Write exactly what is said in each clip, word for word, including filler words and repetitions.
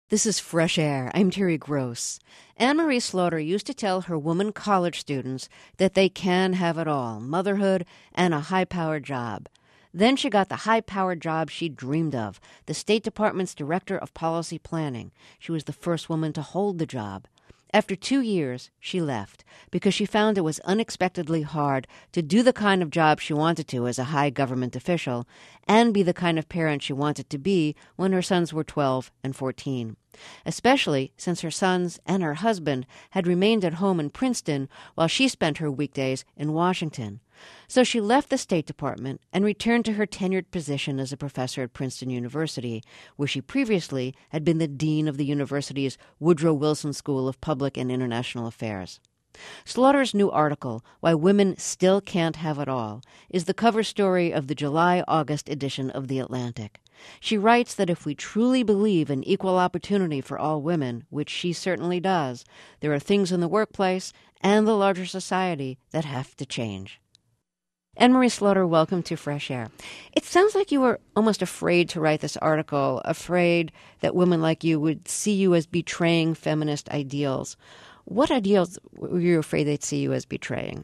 This is Fresh Air. I'm Terry Gross. Anne-Marie Slaughter used to tell her woman college students that they can have it all, motherhood and a high-powered job. Then she got the high-powered job she dreamed of, the State Department's Director of Policy Planning. She was the first woman to hold the job. After two years, she left because she found it was unexpectedly hard to do the kind of job she wanted to as a high government official and be the kind of parent she wanted to be when her sons were twelve and fourteen, especially since her sons and her husband had remained at home in Princeton while she spent her weekdays in Washington. So she left the State Department and returned to her tenured position as a professor at Princeton University, where she previously had been the dean of the university's Woodrow Wilson School of Public and International Affairs. Slaughter's new article, Why Women Still Can't Have It All, is the cover story of the July-August edition of The Atlantic. She writes that if we truly believe in equal opportunity for all women, which she certainly does, there are things in the workplace and the larger society that have to change. Anne-Marie Slaughter, welcome to Fresh Air. It sounds like you were almost afraid to write this article, afraid that women like you would see you as betraying feminist ideals. What ideals were you afraid they'd see you as betraying?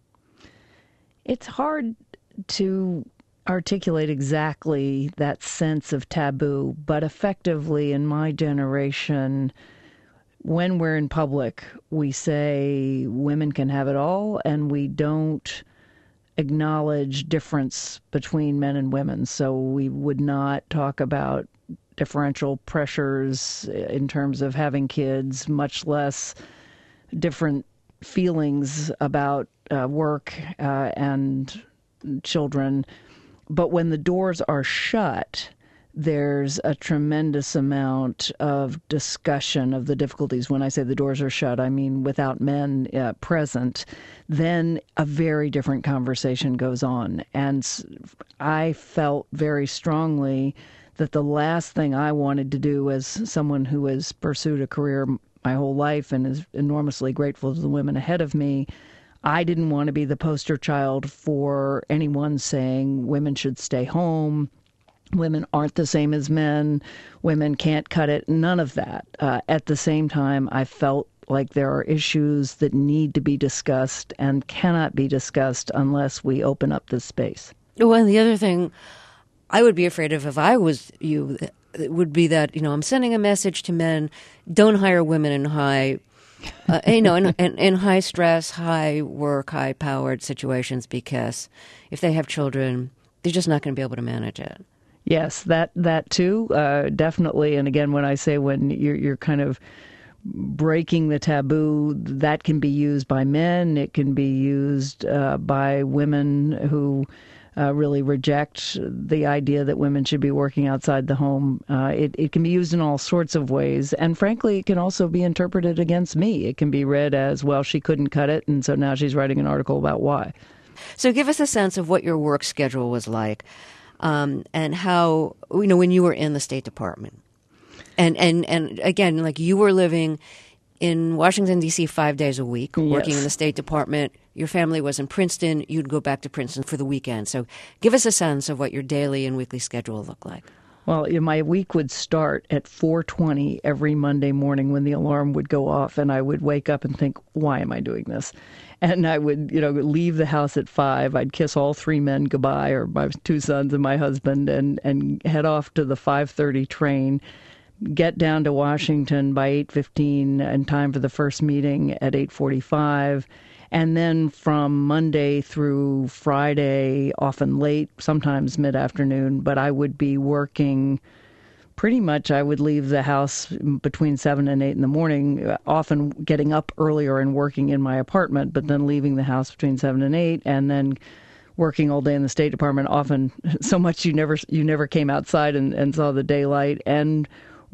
It's hard to articulate exactly that sense of taboo, but effectively in my generation, when we're in public, we say women can have it all, and we don't acknowledge difference between men and women. So we would not talk about differential pressures in terms of having kids, much less different feelings about uh, work uh, and children. But when the doors are shut, there's a tremendous amount of discussion of the difficulties. When I say the doors are shut, I mean without men uh, present. Then a very different conversation goes on. And I felt very strongly that the last thing I wanted to do as someone who has pursued a career my whole life and is enormously grateful to the women ahead of me, I didn't want to be the poster child for anyone saying women should stay home, women aren't the same as men, women can't cut it, none of that. Uh, at the same time, I felt like there are issues that need to be discussed and cannot be discussed unless we open up this space. Well, and the other thing I would be afraid of if I was you would be that, you know, I'm sending a message to men, don't hire women in high, uh, you know, in, in, in high stress, high work, high powered situations, because if they have children, they're just not going to be able to manage it. Yes, that that too, uh, definitely. And again, when I say when you're you're kind of breaking the taboo, that can be used by men. It can be used uh, by women who uh, really reject the idea that women should be working outside the home. Uh, it, it can be used in all sorts of ways. And frankly, it can also be interpreted against me. It can be read as, well, she couldn't cut it, and so now she's writing an article about why. So give us a sense of what your work schedule was like. Um, and how, you know, when you were in the State Department. And, and, and again, like you were living in Washington, D C five days a week, yes. working in the State Department. Your family was in Princeton. You'd go back to Princeton for the weekend. So give us a sense of what your daily and weekly schedule looked like. Well, my week would start at four twenty every Monday morning when the alarm would go off, and I would wake up and think, why am I doing this? And I would, you know, leave the house at five. I'd kiss all three men goodbye, or my two sons and my husband, and, and head off to the five thirty train, get down to Washington by eight fifteen in time for the first meeting at eight forty-five. And then from Monday through Friday, often late, sometimes mid-afternoon, but I would be working pretty much. I would leave the house between seven and eight in the morning, often getting up earlier and working in my apartment, but then leaving the house between seven and eight, and then working all day in the State Department, often so much you never you never came outside and, and saw the daylight, and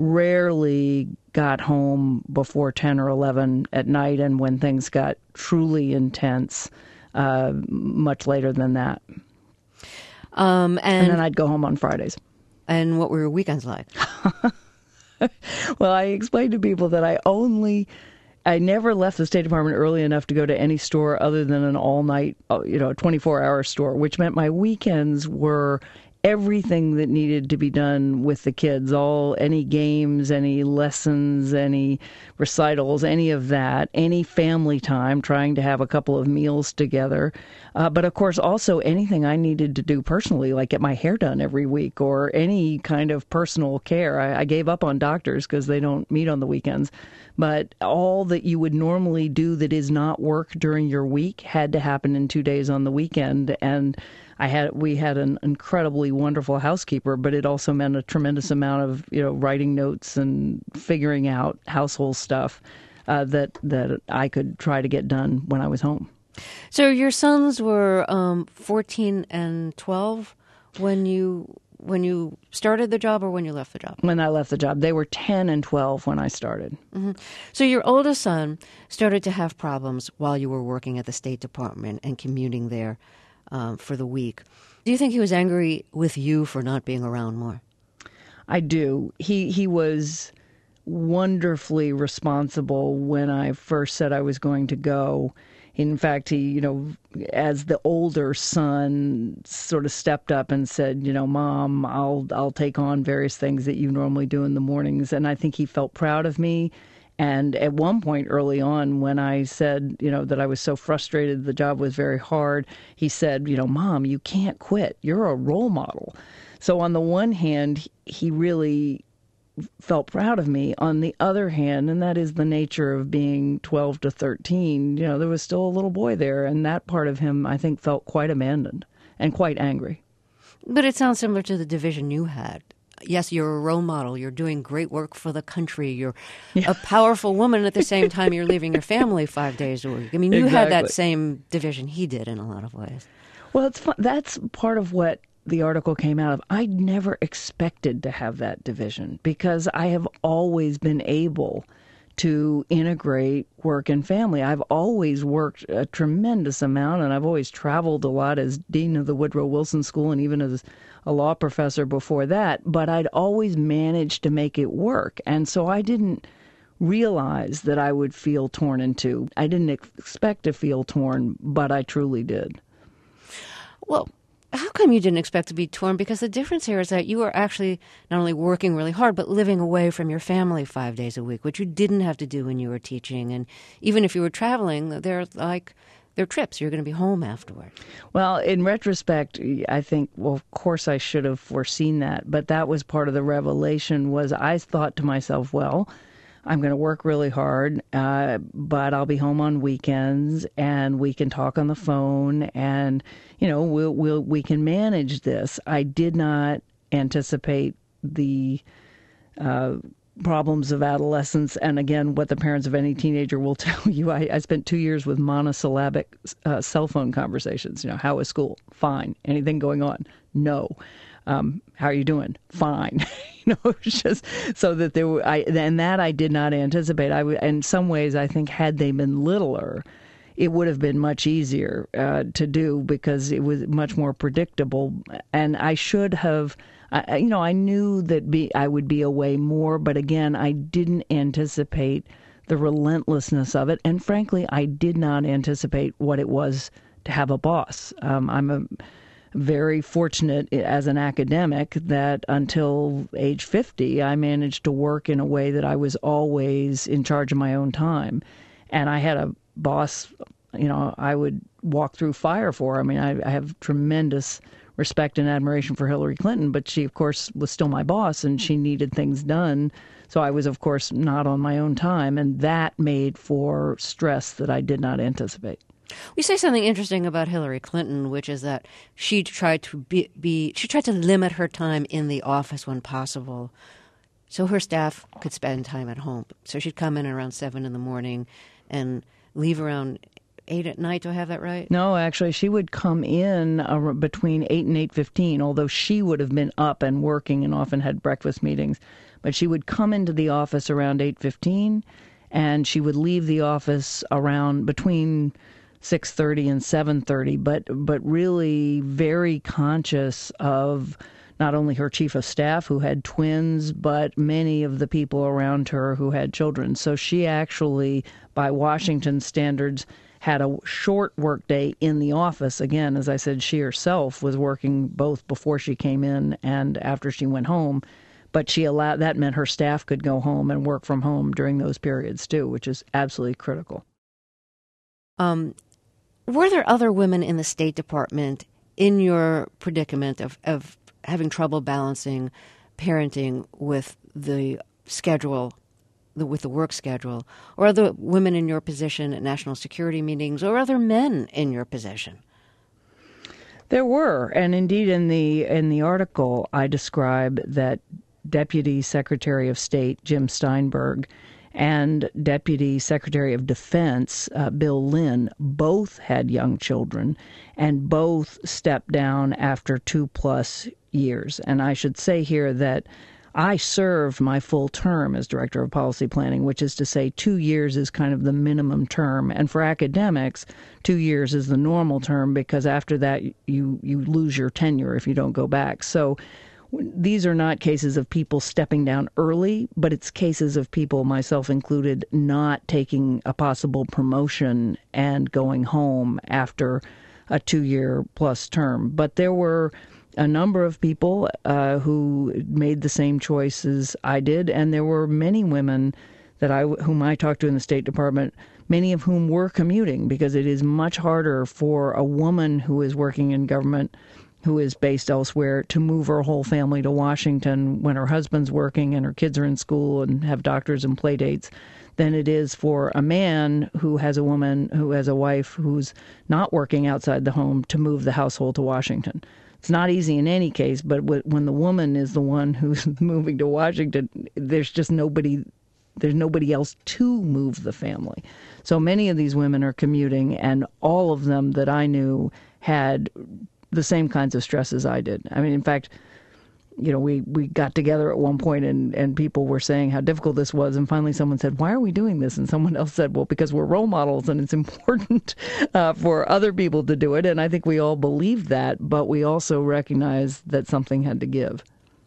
rarely got home before ten or eleven at night, and when things got truly intense, uh, much later than that. Um, and, and then I'd go home on Fridays. And what were your weekends like? Well, I explained to people that I only, I never left the State Department early enough to go to any store other than an all-night, you know, twenty-four hour store, which meant my weekends were everything that needed to be done with the kids, all any games, any lessons, any recitals, any of that, any family time, trying to have a couple of meals together. Uh, but of course, also anything I needed to do personally, like get my hair done every week or any kind of personal care. I, I gave up on doctors because they don't meet on the weekends. But all that you would normally do that is not work during your week had to happen in two days on the weekend. And I had we had an incredibly wonderful housekeeper, but it also meant a tremendous amount of, you know, writing notes and figuring out household stuff uh, that that I could try to get done when I was home. So your sons were um, fourteen and twelve when you when you started the job or when you left the job? When I left the job. They were ten and twelve when I started. Mm-hmm. So your oldest son started to have problems while you were working at the State Department and commuting there um, for the week. Do you think he was angry with you for not being around more? I do. He he was wonderfully responsible when I first said I was going to go. In fact, he, you know, as the older son, sort of stepped up and said, you know, Mom, I'll I'll take on various things that you normally do in the mornings. And I think he felt proud of me. And at one point early on, when I said, you know, that I was so frustrated, the job was very hard, he said, you know, Mom, you can't quit. You're a role model. So on the one hand, he really felt proud of me. On the other hand, and that is the nature of being twelve to thirteen, you know, there was still a little boy there, and that part of him, I think, felt quite abandoned and quite angry. But it sounds similar to the division you had. Yes, you're a role model. You're doing great work for the country. You're yeah. a powerful woman. At the same time, you're leaving your family five days a week. I mean, you exactly. had that same division he did in a lot of ways. Well, it's fun. That's part of what the article came out of. I never expected to have that division because I have always been able to integrate work and family. I've always worked a tremendous amount, and I've always traveled a lot as dean of the Woodrow Wilson School and even as a law professor before that, but I'd always managed to make it work. And so I didn't realize that I would feel torn in two. I didn't expect to feel torn, but I truly did. Well, how come you didn't expect to be torn? Because the difference here is that you were actually not only working really hard, but living away from your family five days a week, which you didn't have to do when you were teaching. And even if you were traveling, they're like, they're trips. You're going to be home afterward. Well, in retrospect, I think, well, of course I should have foreseen that. But that was part of the revelation was I thought to myself, well, I'm going to work really hard, uh, but I'll be home on weekends, and we can talk on the phone, and you know, we'll, we'll we can manage this. I did not anticipate the uh, problems of adolescence, and again, what the parents of any teenager will tell you. I, I spent two years with monosyllabic uh, cell phone conversations. You know, how is school? Fine. Anything going on? No. Um, how are you doing? Fine. you know, it was just so that there were, I, and that I did not anticipate. I w- in some ways, I think had they been littler, it would have been much easier uh, to do because it was much more predictable. And I should have, I, you know, I knew that be, I would be away more, but again, I didn't anticipate the relentlessness of it. And frankly, I did not anticipate what it was to have a boss. Um, I'm a very fortunate as an academic that until age fifty, I managed to work in a way that I was always in charge of my own time. And I had a boss, you know, I would walk through fire for. I mean, I, I have tremendous respect and admiration for Hillary Clinton, but she, of course, was still my boss and she needed things done. So I was, of course, not on my own time. And that made for stress that I did not anticipate. We say something interesting about Hillary Clinton, which is that she tried to be, be she tried to limit her time in the office when possible, so her staff could spend time at home. So she'd come in around seven in the morning and leave around eight at night. Do I have that right? No, actually, she would come in uh, between eight and eight fifteen. Although she would have been up and working and often had breakfast meetings, but she would come into the office around eight fifteen, and she would leave the office around between six thirty and seven thirty, but but really very conscious of not only her chief of staff who had twins, but many of the people around her who had children. So she actually, by Washington standards, had a short workday in the office. Again, as I said, she herself was working both before she came in and after she went home. But she allowed that meant her staff could go home and work from home during those periods too, which is absolutely critical. Um, were there other women in the State Department in your predicament of, of having trouble balancing parenting with the schedule, the, with the work schedule, or other women in your position at national security meetings, or other men in your position? There were, and indeed in the in the article I describe that Deputy Secretary of State Jim Steinberg and Deputy Secretary of Defense uh, Bill Lynn both had young children and both stepped down after two plus years. And I should say here that I served my full term as Director of Policy Planning, which is to say two years is kind of the minimum term. And for academics, two years is the normal term because after that you, you lose your tenure if you don't go back. So these are not cases of people stepping down early, but it's cases of people, myself included, not taking a possible promotion and going home after a two-year plus term. But there were a number of people uh, who made the same choices I did, and there were many women that I, whom I talked to in the State Department, many of whom were commuting, because it is much harder for a woman who is working in government who is based elsewhere to move her whole family to Washington when her husband's working and her kids are in school and have doctors and play dates than it is for a man who has a woman, who has a wife who's not working outside the home to move the household to Washington. It's not easy in any case, but when the woman is the one who's moving to Washington, there's just nobody, there's nobody else to move the family. So many of these women are commuting, and all of them that I knew had the same kinds of stresses I did. I mean, in fact, you know, we, we got together at one point and, and people were saying how difficult this was. And finally someone said, why are we doing this? And someone else said, well, because we're role models and it's important uh, for other people to do it. And I think we all believed that, but we also recognized that something had to give.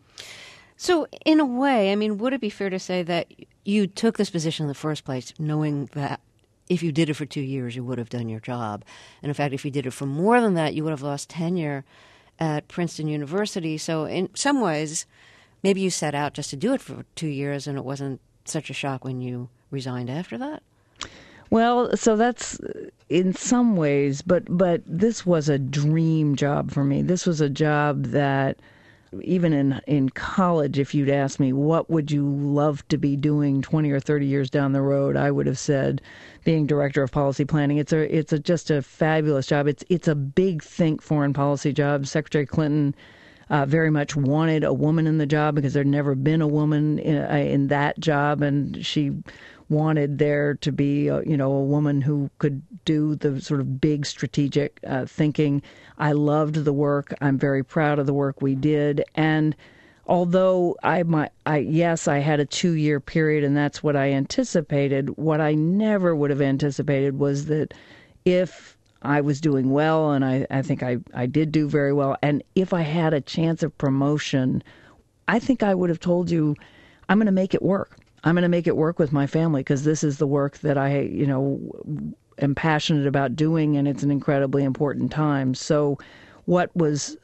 So in a way, I mean, would it be fair to say that you took this position in the first place knowing that if you did it for two years, you would have done your job? And in fact, if you did it for more than that, you would have lost tenure at Princeton University. So in some ways, maybe you set out just to do it for two years and it wasn't such a shock when you resigned after that? Well, so that's in some ways, but but this was a dream job for me. This was a job that even in in college, if you'd asked me, what would you love to be doing twenty or thirty years down the road, I would have said being Director of Policy Planning. It's a it's a, just a fabulous job. It's it's a big think foreign policy job. Secretary Clinton uh, very much wanted a woman in the job because there'd never been a woman in, uh, in that job, and she wanted there to be, a, you know, a woman who could do the sort of big strategic uh, thinking. I loved the work. I'm very proud of the work we did. And although I, my, I, yes, I had a two-year period, and that's what I anticipated, what I never would have anticipated was that if I was doing well, and I, I think I, I did do very well, and if I had a chance of promotion, I think I would have told you, I'm going to make it work. I'm going to make it work with my family because this is the work that I, you know, am passionate about doing, and it's an incredibly important time. So what was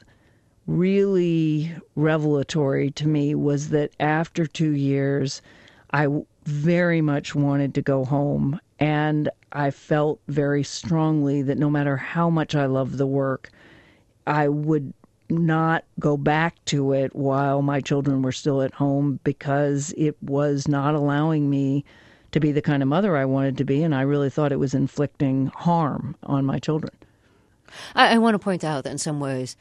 really revelatory to me was that after two years, I very much wanted to go home, and I felt very strongly that no matter how much I loved the work, I would not go back to it while my children were still at home because it was not allowing me to be the kind of mother I wanted to be, and I really thought it was inflicting harm on my children. I, I want to point out that in some ways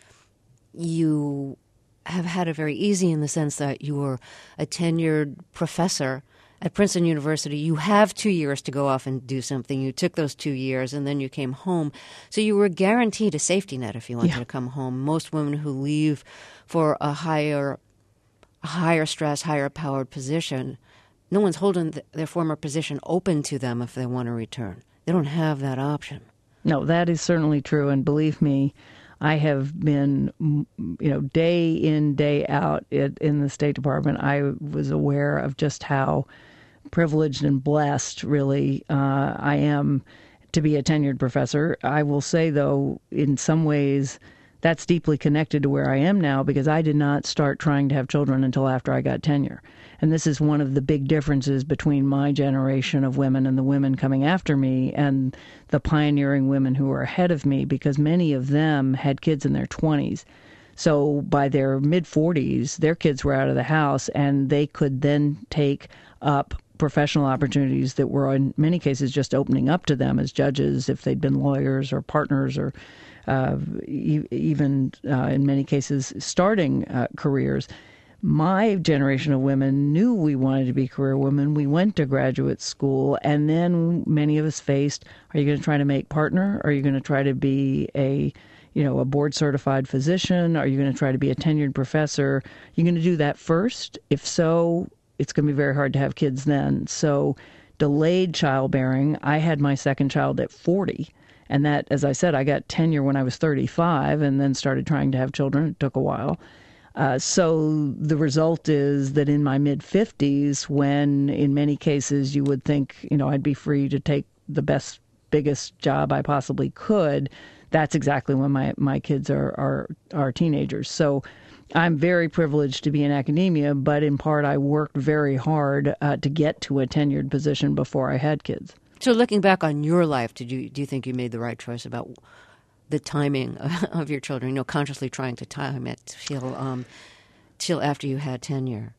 you have had it very easy in the sense that you were a tenured professor at Princeton University. You have two years to go off and do something. You took those two years and then you came home. So you were guaranteed a safety net if you wanted yeah. to come home. Most women who leave for a higher, a higher stress, higher powered position, no one's holding th- their former position open to them if they want to return. They don't have that option. No, that is certainly true. And believe me, I have been, you know, day in, day out in the State Department. I was aware of just how privileged and blessed, really, uh, I am to be a tenured professor. I will say, though, in some ways, that's deeply connected to where I am now because I did not start trying to have children until after I got tenure. And this is one of the big differences between my generation of women and the women coming after me and the pioneering women who were ahead of me, because many of them had kids in their twenties. So by their mid-forties, their kids were out of the house, and they could then take up professional opportunities that were in many cases just opening up to them as judges if they'd been lawyers or partners or uh, e- even uh, in many cases starting uh, careers. My generation of women knew we wanted to be career women. We went to graduate school, and then many of us faced, are you going to try to make partner? Are you going to try to be a you know, a board-certified physician? Are you going to try to be a tenured professor? You're going to do that first? If so, it's going to be very hard to have kids then. So delayed childbearing, I had my second child at forty. And that, as I said, I got tenure when I was thirty-five and then started trying to have children. It took a while. Uh, so the result is that in my mid-fifties, when in many cases you would think, you know, I'd be free to take the best, biggest job I possibly could, that's exactly when my, my kids are, are, are teenagers. So I'm very privileged to be in academia, but in part I worked very hard uh, to get to a tenured position before I had kids. So looking back on your life, did you do you think you made the right choice about the timing of your children, you know, consciously trying to time it till, um, till after you had tenure?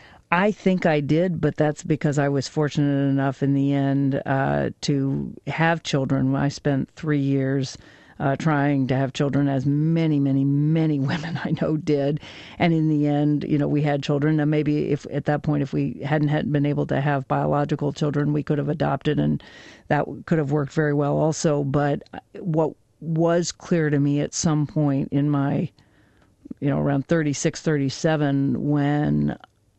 I think I did, but that's because I was fortunate enough in the end uh, to have children. I spent three years Uh, trying to have children, as many, many, many women I know did. And in the end, you know, we had children. And maybe if at that point, if we hadn't had been able to have biological children, we could have adopted, and that could have worked very well also. But what was clear to me at some point in my, you know, around thirty-six, thirty-seven, when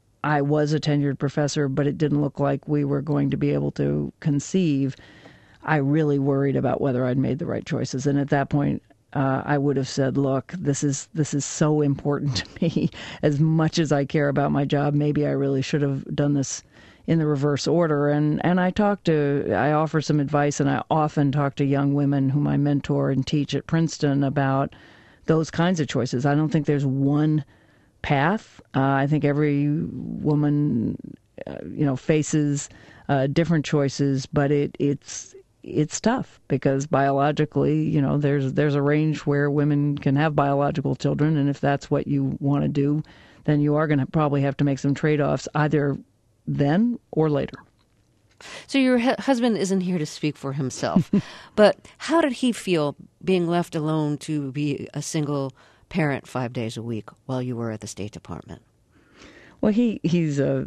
I was a tenured professor, but it didn't look like we were going to be able to conceive, I really worried about whether I'd made the right choices. And at that point, uh, I would have said, look, this is this is so important to me. As much as I care about my job, maybe I really should have done this in the reverse order. And, and I talk to, I offer some advice, and I often talk to young women whom I mentor and teach at Princeton about those kinds of choices. I don't think there's one path. Uh, I think every woman, uh, you know, faces uh, different choices, but it it's it's tough because biologically, you know, there's there's a range where women can have biological children, and if that's what you want to do, then you are going to probably have to make some trade-offs either then or later. So your hu- husband isn't here to speak for himself, but how did he feel being left alone to be a single parent five days a week while you were at the State Department? Well, he he's a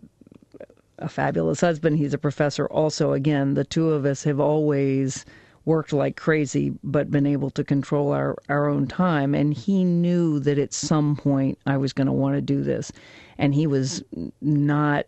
a fabulous husband. He's a professor also. Again, the two of us have always worked like crazy, but been able to control our, our own time. And he knew that at some point I was going to want to do this. And he was not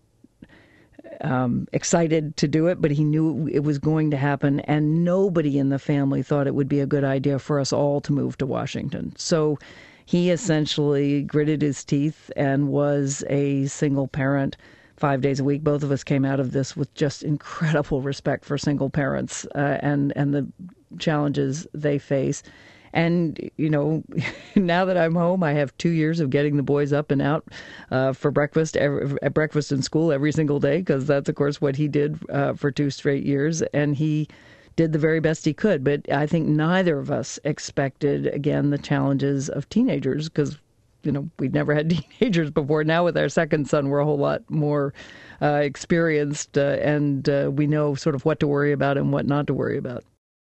um, excited to do it, but he knew it was going to happen. And nobody in the family thought it would be a good idea for us all to move to Washington. So he essentially gritted his teeth and was a single parent five days a week. Both of us came out of this with just incredible respect for single parents uh, and, and the challenges they face. And, you know, now that I'm home, I have two years of getting the boys up and out uh, for breakfast, every, at breakfast in school every single day, because that's, of course, what he did uh, for two straight years. And he did the very best he could. But I think neither of us expected, again, the challenges of teenagers, because you know, we'd never had teenagers before. Now with our second son, we're a whole lot more uh, experienced, uh, and uh, we know sort of what to worry about and what not to worry about.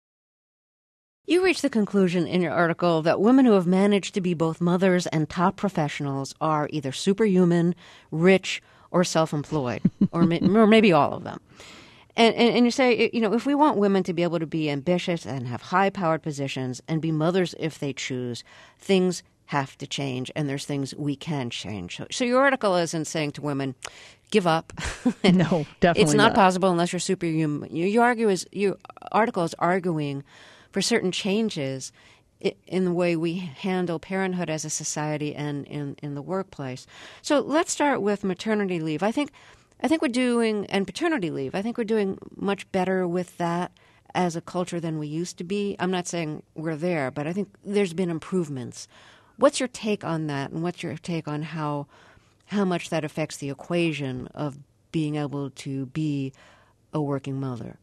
You reach the conclusion in your article that women who have managed to be both mothers and top professionals are either superhuman, rich, or self-employed, or, may, or maybe all of them. And, and, and you say, you know, if we want women to be able to be ambitious and have high-powered positions and be mothers if they choose, things have to change, and there's things we can change. So, so your article isn't saying to women, give up. No, definitely It's not, not possible unless you're superhuman. You, you argue is your article is arguing for certain changes in the way we handle parenthood as a society and in, in the workplace. So let's start with maternity leave. I think I think we're doing, and paternity leave, I think we're doing much better with that as a culture than we used to be? I'm not saying we're there, but I think there's been improvements. What's your take on that, and what's your take on how how much that affects the equation of being able to be a working mother?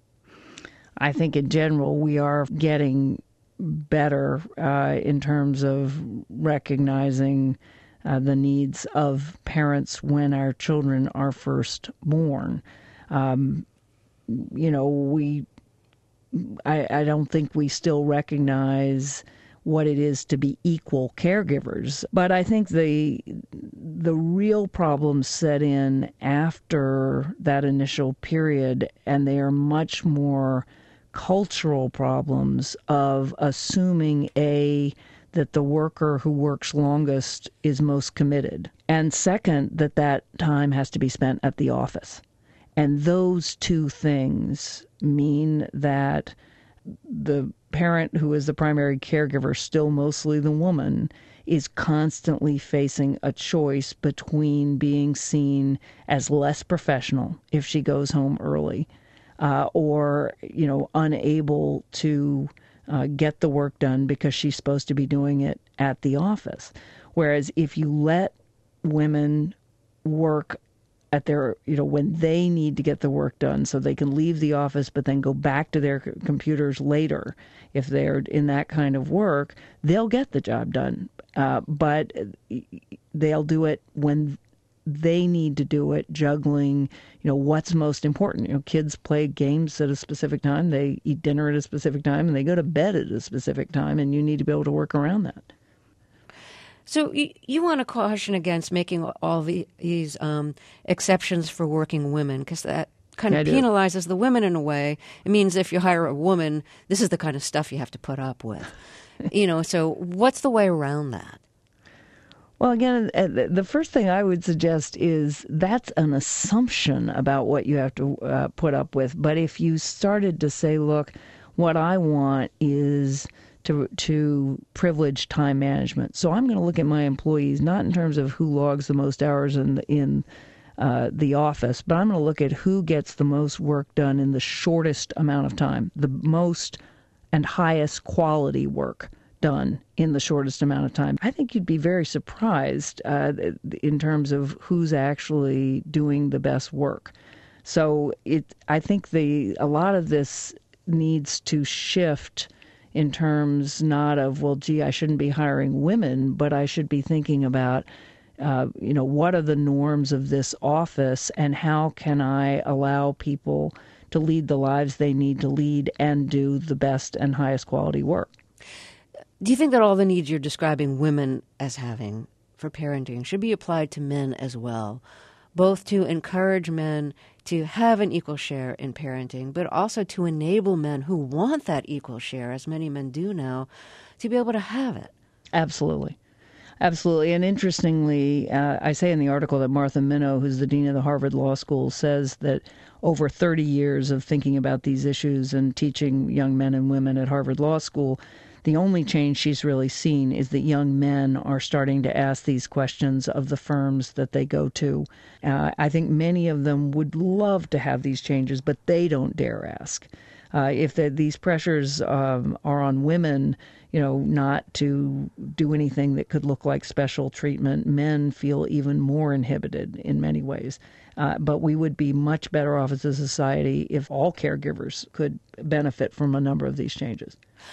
I think in general we are getting better uh, in terms of recognizing uh, the needs of parents when our children are first born. Um, you know, we, I, I don't think we still recognize what it is to be equal caregivers. But I think the the real problems set in after that initial period, and they are much more cultural problems of assuming, A, that the worker who works longest is most committed, and second, that that time has to be spent at the office. And those two things mean that the parent who is the primary caregiver, still mostly the woman, is constantly facing a choice between being seen as less professional if she goes home early, uh, or, you know, unable to uh, get the work done because she's supposed to be doing it at the office. Whereas if you let women work at their, you know, when they need to get the work done so they can leave the office but then go back to their computers later, if they're in that kind of work, they'll get the job done. Uh, but they'll do it when they need to do it, juggling, you know, what's most important. You know, kids play games at a specific time, they eat dinner at a specific time, and they go to bed at a specific time, and you need to be able to work around that. So you, you want to caution against making all the, these um, exceptions for working women, because that kind of penalizes the women in a way. It means if you hire a woman, this is the kind of stuff you have to put up with. You know, so what's the way around that? Well, again, the first thing I would suggest is that's an assumption about what you have to uh, put up with. But if you started to say, look, what I want is to to privilege time management. So I'm going to look at my employees, not in terms of who logs the most hours in the, in uh, the office, but I'm going to look at who gets the most work done in the shortest amount of time, the most and highest quality work done in the shortest amount of time. I think you'd be very surprised uh, in terms of who's actually doing the best work. So it, I think the a lot of this needs to shift in terms not of, well, gee, I shouldn't be hiring women, but I should be thinking about, uh, you know, what are the norms of this office and how can I allow people to lead the lives they need to lead and do the best and highest quality work. Do you think that all the needs you're describing women as having for parenting should be applied to men as well, both to encourage men to have an equal share in parenting, but also to enable men who want that equal share, as many men do now, to be able to have it? Absolutely. Absolutely. And interestingly, uh, I say in the article that Martha Minow, who's the dean of the Harvard Law School, says that over thirty years of thinking about these issues and teaching young men and women at Harvard Law School, the only change she's really seen is that young men are starting to ask these questions of the firms that they go to. Uh, I think many of them would love to have these changes, but they don't dare ask. Uh, if the, these pressures um, are on women, you know, not to do anything that could look like special treatment, men feel even more inhibited in many ways. Uh, but we would be much better off as a society if all caregivers could benefit from a number of these changes.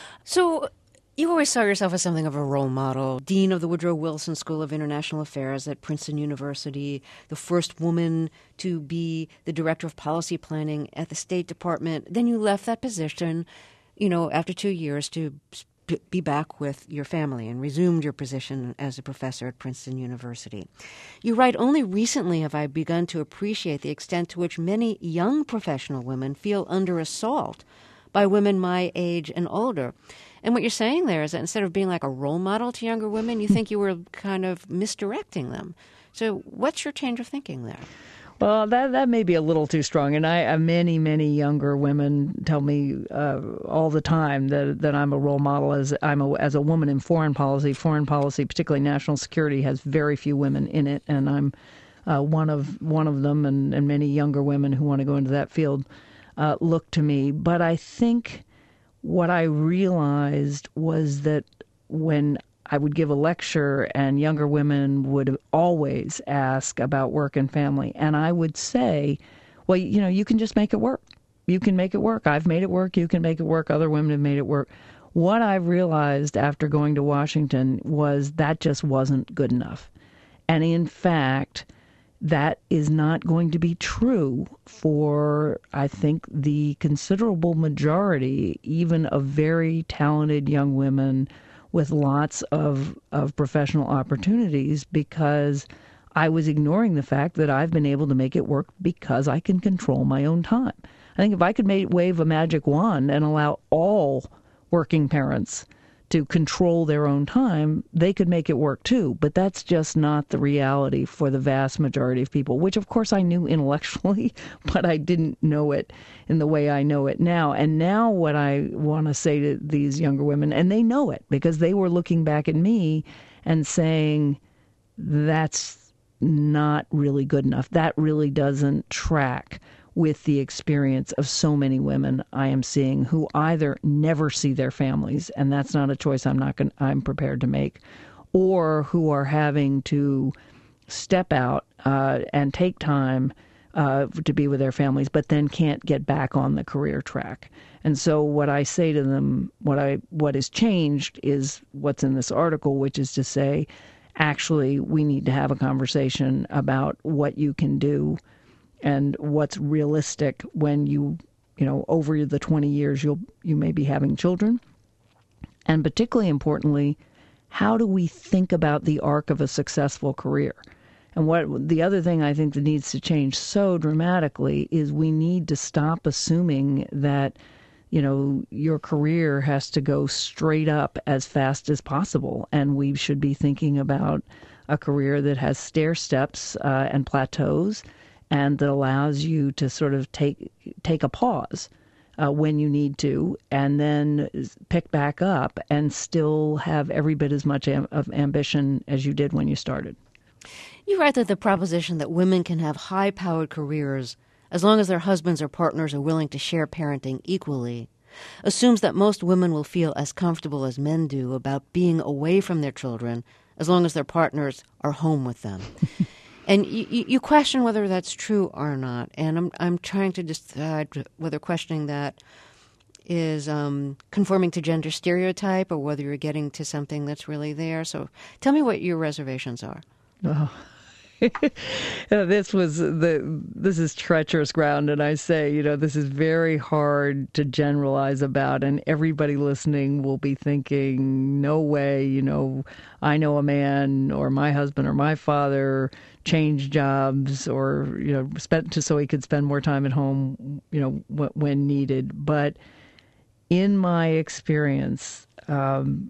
So you always saw yourself as something of a role model, dean of the Woodrow Wilson School of International Affairs at Princeton University, the first woman to be the director of policy planning at the State Department. Then you left that position, you know, after two years to be back with your family and resumed your position as a professor at Princeton University. You write, only recently have I begun to appreciate the extent to which many young professional women feel under assault by women my age and older. And what you're saying there is that instead of being like a role model to younger women, you think you were kind of misdirecting them. So what's your change of thinking there? Well, that that may be a little too strong, and I uh, many many younger women tell me uh, all the time that that I'm a role model as I'm a, as a woman in foreign policy. Foreign policy, particularly national security, has very few women in it, and I'm uh, one of one of them, and, and many younger women who want to go into that field. uh, look to me. But I think what I realized was that when I would give a lecture and younger women would always ask about work and family, and I would say, well, you know, you can just make it work. You can make it work. I've made it work. You can make it work. Other women have made it work. What I realized after going to Washington was that just wasn't good enough. And in fact, that is not going to be true for, I think, the considerable majority, even of very talented young women with lots of, of professional opportunities, because I was ignoring the fact that I've been able to make it work because I can control my own time. I think if I could make, wave a magic wand and allow all working parents to control their own time, they could make it work too. But that's just not the reality for the vast majority of people, which of course I knew intellectually, but I didn't know it in the way I know it now. And now what I want to say to these younger women, and they know it because they were looking back at me and saying, that's not really good enough. That really doesn't track with the experience of so many women I am seeing who either never see their families, and that's not a choice I'm not going I'm prepared to make, or who are having to step out uh, and take time uh, to be with their families, but then can't get back on the career track. And so what I say to them, what I what has changed is what's in this article, which is to say, actually, we need to have a conversation about what you can do and what's realistic when you, you know, over the twenty years you'll you may be having children. And particularly importantly, how do we think about the arc of a successful career? And what the other thing I think that needs to change so dramatically is we need to stop assuming that, you know, your career has to go straight up as fast as possible. And we should be thinking about a career that has stair steps uh, and plateaus, and that allows you to sort of take take a pause uh, when you need to, and then pick back up and still have every bit as much am- of ambition as you did when you started. You write that the proposition that women can have high-powered careers as long as their husbands or partners are willing to share parenting equally assumes that most women will feel as comfortable as men do about being away from their children as long as their partners are home with them. And you, you question whether that's true or not. And I'm I'm trying to decide whether questioning that is um, conforming to gender stereotype or whether you're getting to something that's really there. So tell me what your reservations are. Oh. this was the this is treacherous ground, and I say, you know, this is very hard to generalize about, and everybody listening will be thinking, no way, you know, I know a man or my husband or my father changed jobs or, you know, spent just so he could spend more time at home, you know, w- when needed. But in my experience, um,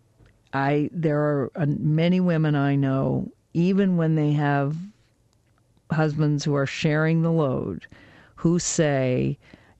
I there are uh, many women I know, even when they have husbands who are sharing the load, who say,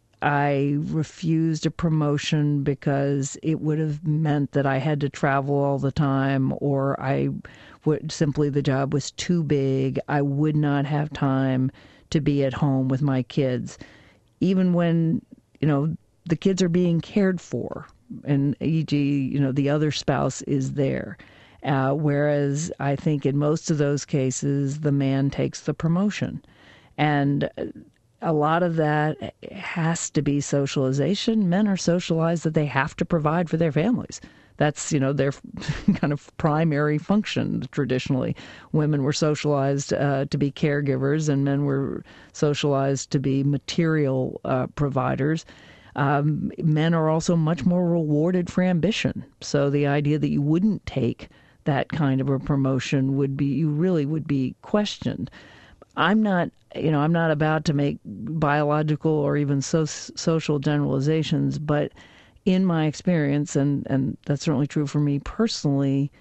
I refused a promotion because it would have meant that I had to travel all the time, or I would simply the job was too big. I would not have time to be at home with my kids, even when, you know, the kids are being cared for, and for example, you know, the other spouse is there. Uh, whereas I think in most of those cases, the man takes the promotion. And a lot of that has to be socialization. Men are socialized that they have to provide for their families. That's, you know, their kind of primary function traditionally. Women were socialized uh, to be caregivers, and men were socialized to be material uh, providers. Um, men are also much more rewarded for ambition. So the idea that you wouldn't take that kind of a promotion would be, you really would be questioned. I'm not, you know, I'm not about to make biological or even so, social generalizations, but in my experience, and, and that's certainly true for me personally,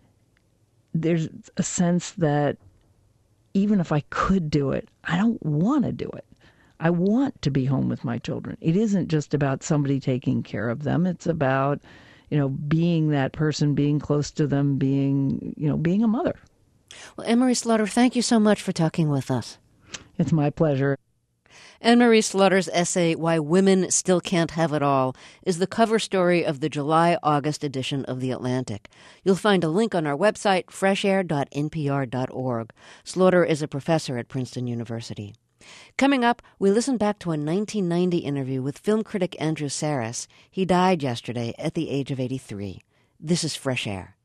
there's a sense that even if I could do it, I don't want to do it. I want to be home with my children. It isn't just about somebody taking care of them. It's about, you know, being that person, being close to them, being, you know, being a mother. Well, Anne Marie Slaughter, thank you so much for talking with us. It's my pleasure. Anne-Marie Slaughter's essay, Why Women Still Can't Have It All, is the cover story of the July-August edition of The Atlantic. You'll find a link on our website, fresh air dot n p r dot org. Slaughter is a professor at Princeton University. Coming up, we listen back to a nineteen ninety interview with film critic Andrew Sarris. He died yesterday at the age of eighty-three. This is Fresh Air.